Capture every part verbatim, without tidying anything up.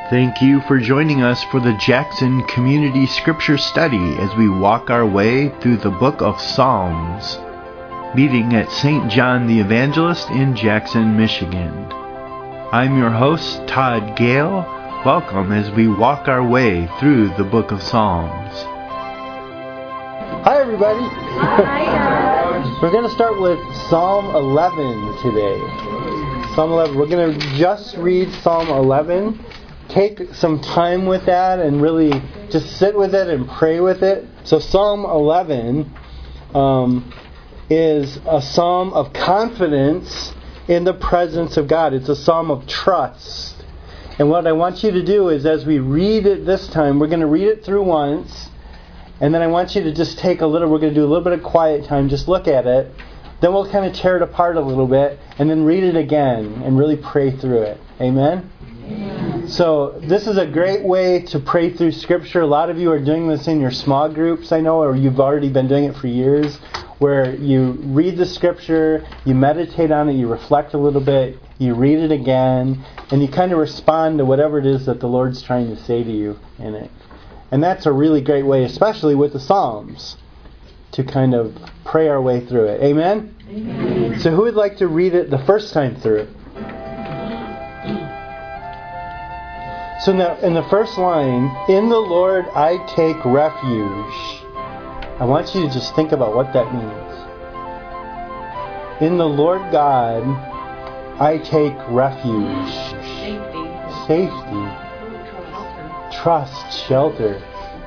Thank you for joining us for the Jackson Community Scripture Study as we walk our way through the book of Psalms, meeting at Saint John the Evangelist in Jackson, Michigan. I'm your host, Todd Gale. Welcome as we walk our way through the book of Psalms. Hi, everybody. Hi. We're going to start with Psalm eleven today. Psalm eleven. We're going to just read Psalm eleven. Take some time with that and really just sit with it and pray with it. So Psalm eleven um, is a psalm of confidence in the presence of God. It's a psalm of trust. And what I want you to do is, as we read it this time, we're going to read it through once, and then I want you to just take a little, we're going to do a little bit of quiet time, just look at it. Then we'll kind of tear it apart a little bit, and then read it again and really pray through it. Amen? Amen. So this is a great way to pray through Scripture. A lot of you are doing this in your small groups, I know, or you've already been doing it for years, where you read the Scripture, you meditate on it, you reflect a little bit, you read it again, and you kind of respond to whatever it is that the Lord's trying to say to you in it. And that's a really great way, especially with the Psalms, to kind of pray our way through it. Amen? Amen. So who would like to read it the first time through it? So in the, in the first line, in the Lord I take refuge. I want you to just think about what that means. In the Lord God I take refuge. Safety. Safety. Trust, shelter.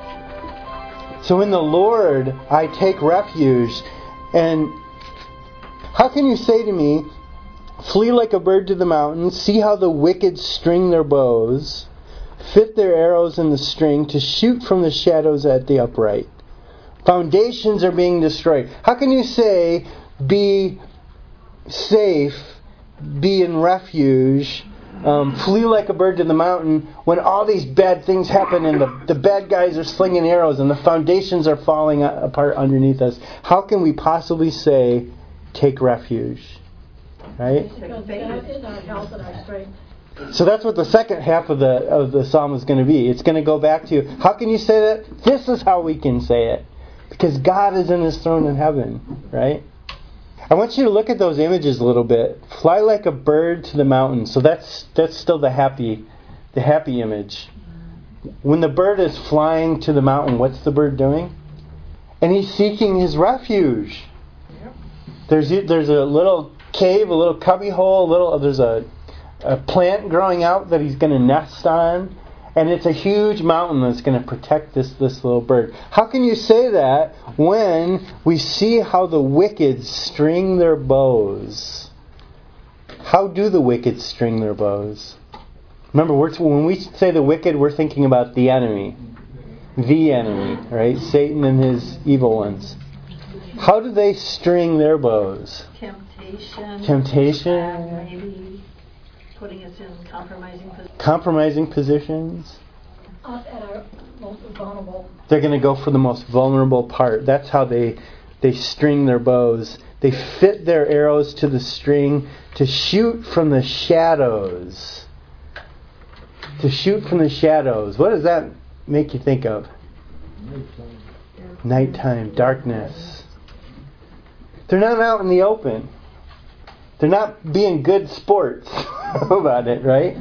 So in the Lord I take refuge. And how can you say to me, flee like a bird to the mountains, see how the wicked string their bows, fit their arrows in the string to shoot from the shadows at the upright. Foundations are being destroyed. How can you say, be safe, be in refuge, um, flee like a bird to the mountain, when all these bad things happen and the, the bad guys are slinging arrows and the foundations are falling apart underneath us? How can we possibly say, take refuge? Right? Because that is our health and our strength. So that's what the second half of the of the psalm is going to be. It's going to go back to, how can you say that? This is how we can say it. Because God is in His throne in heaven, right? I want you to look at those images a little bit. Fly like a bird to the mountain. So that's that's still the happy the happy image. When the bird is flying to the mountain, what's the bird doing? And he's seeking his refuge. There's there's a little cave, a little cubby hole, a little there's a a plant growing out that he's going to nest on, and it's a huge mountain that's going to protect this, this little bird. How can you say that when we see how the wicked string their bows? How do the wicked string their bows? Remember, we're, when we say the wicked, we're thinking about the enemy. The enemy, right? Satan and his evil ones. How do they string their bows? Temptation. Temptation. Maybe putting us in compromising positions. Compromising positions. Us at our most vulnerable. They're going to go for the most vulnerable part. That's how they they string their bows. They fit their arrows to the string to shoot from the shadows. To shoot from the shadows. What does that make you think of? Nighttime. Nighttime, darkness. They're not out in the open. They're not being good sports about it, right?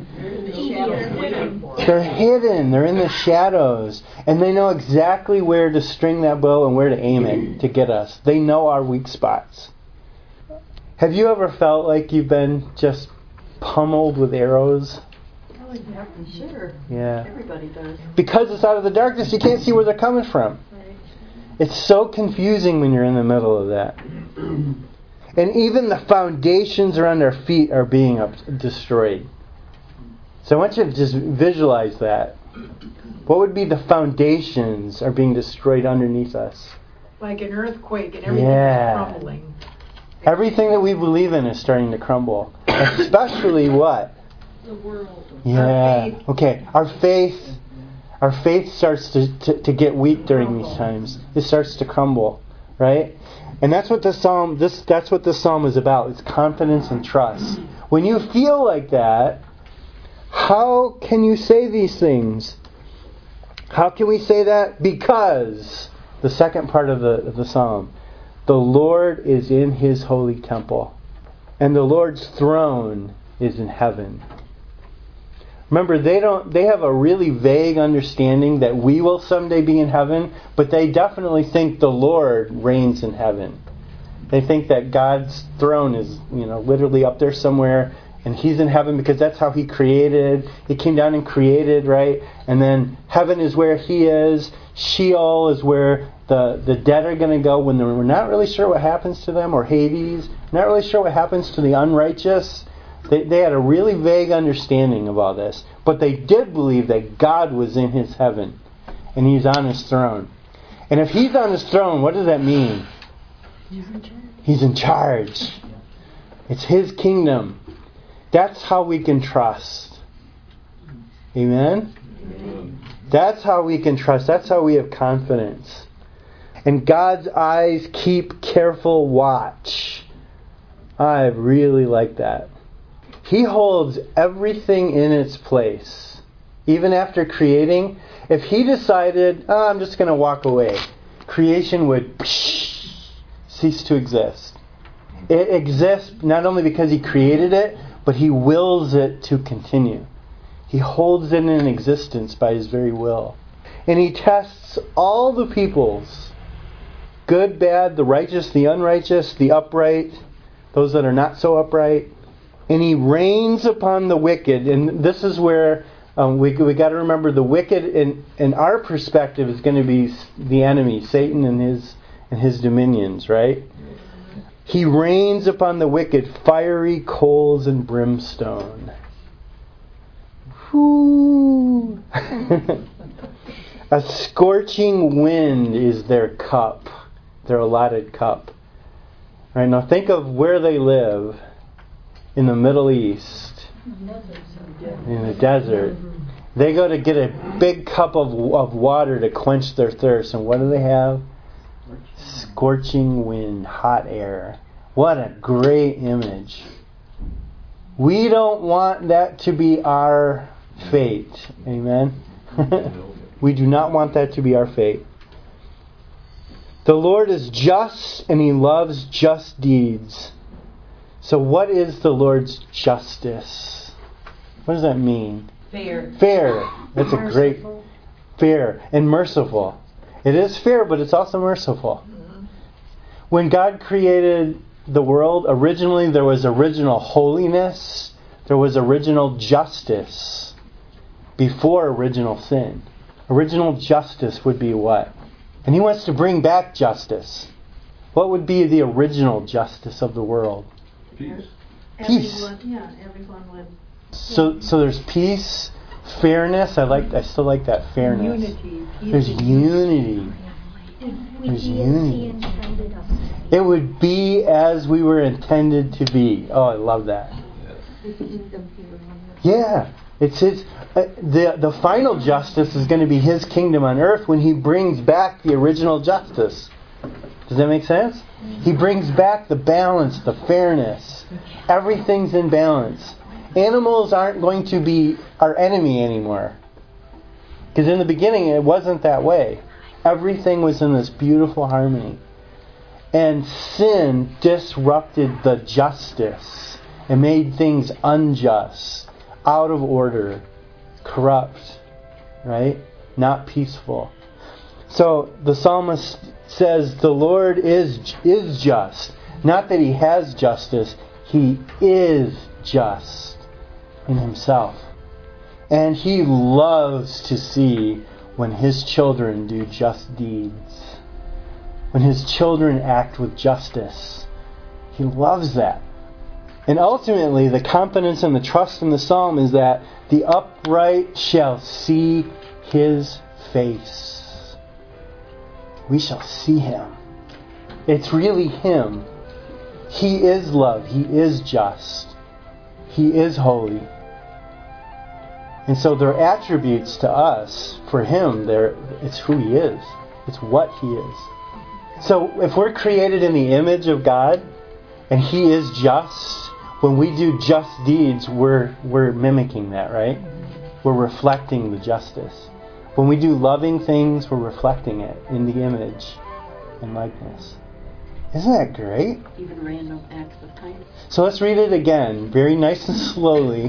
They're hidden. They're in the shadows. And they know exactly where to string that bow and where to aim it to get us. They know our weak spots. Have you ever felt like you've been just pummeled with arrows? Oh, yeah, sure. Yeah. Everybody does. Because it's out of the darkness, you can't see where they're coming from. Right. It's so confusing when you're in the middle of that. And even the foundations around our feet are being up, destroyed. So I want you to just visualize that. What would be the foundations are being destroyed underneath us? Like an earthquake and everything Yeah. is crumbling. Everything that we believe in is starting to crumble. Especially what? The world. Yeah. Our faith. Okay. Our faith. Our faith starts to, to, to get weak during these times. It starts to crumble. Right? And that's what the psalm this that's what this psalm is about. It's confidence and trust. When you feel like that, How can you say these things? How can we say that? Because, the second part of the, of the psalm, the Lord is in His holy temple, and the Lord's throne is in heaven. Remember, they don't. They have a really vague understanding that we will someday be in heaven, but they definitely think the Lord reigns in heaven. They think that God's throne is, you know, literally up there somewhere, and He's in heaven because that's how He created. He came down and created, right? And then heaven is where He is. Sheol is where the, the dead are going to go when we're not really sure what happens to them, or Hades. Not really sure what happens to the unrighteous. They, they had a really vague understanding of all this. But they did believe that God was in His heaven, and He's on His throne. And if He's on His throne, what does that mean? He's in charge. He's in charge. It's His kingdom. That's how we can trust. Amen? Amen? That's how we can trust. That's how we have confidence. And God's eyes keep careful watch. I really like that. He holds everything in its place. Even after creating, if He decided, oh, I'm just going to walk away, creation would cease to exist. It exists not only because He created it, but He wills it to continue. He holds it in existence by His very will. And He tests all the peoples, good, bad, the righteous, the unrighteous, the upright, those that are not so upright. And He reigns upon the wicked. And this is where um, we we got to remember the wicked in, in our perspective is going to be the enemy, Satan and his and his dominions, right? He reigns upon the wicked, fiery coals and brimstone. Whoo! A scorching wind is their cup, their allotted cup. All right, now think of where they live. In the Middle East, in the desert, they go to get a big cup of of water to quench their thirst, and what do they have? Scorching wind, hot air. What a great image. We don't want that to be our fate. Amen? We do not want that to be our fate. The Lord is just, and He loves just deeds. So what is the Lord's justice? What does that mean? Fair. Fair. That's a great... Fair and merciful. It is fair, but it's also merciful. Mm-hmm. When God created the world, originally there was original holiness. There was original justice before original sin. Original justice would be what? And He wants to bring back justice. What would be the original justice of the world? Peace. Peace. Everyone, yeah, everyone would. So, so there's peace, fairness. I like. I still like that fairness. Unity. There's unity. There's unity. It would be as we were intended to be. Oh, I love that. Yeah, it's His. Uh, the the final justice is going to be His kingdom on earth when He brings back the original justice. Does that make sense? He brings back the balance, the fairness. Everything's in balance. Animals aren't going to be our enemy anymore. Because in the beginning it wasn't that way. Everything was in this beautiful harmony. And sin disrupted the justice and made things unjust, out of order, corrupt, right? Not peaceful. So the psalmist says the Lord is is just. Not that He has justice, He is just in Himself. And He loves to see when His children do just deeds. When His children act with justice. He loves that. And ultimately, the confidence and the trust in the psalm is that the upright shall see His face. We shall see Him. It's really Him. He is love. He is just. He is holy. And so their attributes to us, for Him, they're, it's who He is. It's what He is. So if we're created in the image of God, and He is just, when we do just deeds, we're we're mimicking that, right? we're reflecting the justice. When we do loving things, we're reflecting it in the image and likeness. Isn't that great? Even random acts of kindness. So let's read it again, very nice and slowly.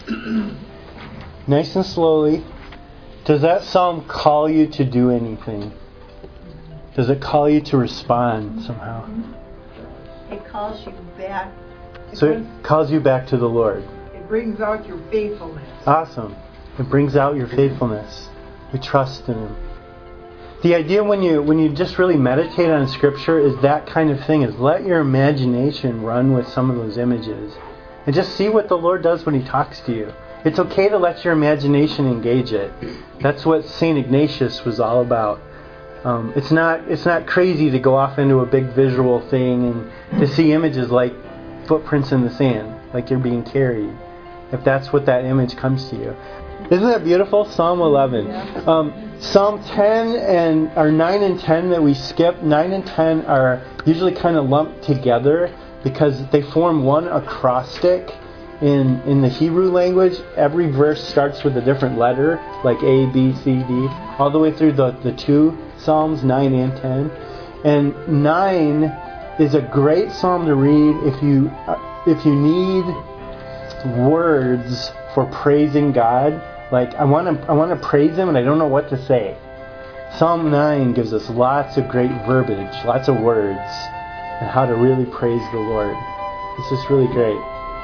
Nice and slowly. Does that psalm call you to do anything? Does it call you to respond somehow? It calls you back. So it calls you back to the Lord. It brings out your faithfulness. Awesome. It brings out your faithfulness. We trust in Him. The idea when you when you just really meditate on Scripture is that kind of thing, is let your imagination run with some of those images. And just see what the Lord does when He talks to you. It's okay to let your imagination engage it. That's what Saint Ignatius was all about. Um, it's not it's not crazy to go off into a big visual thing and to see images like footprints in the sand, like you're being carried, if that's what that image comes to you. Isn't that beautiful? Psalm eleven. Um, Psalm ten and or nine and ten that we skip, nine and ten are usually kind of lumped together because they form one acrostic. In in the Hebrew language, every verse starts with a different letter, like A, B, C, D, all the way through the, the two Psalms, nine and ten. And nine is a great psalm to read if you uh, if you need words for praising God. Like I want to I want to praise Him and I don't know what to say. Psalm nine gives us lots of great verbiage, lots of words, and how to really praise the Lord. It's just really great.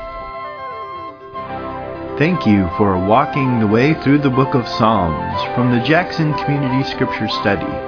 Thank you for walking the way through the book of Psalms from the Jackson Community Scripture Study.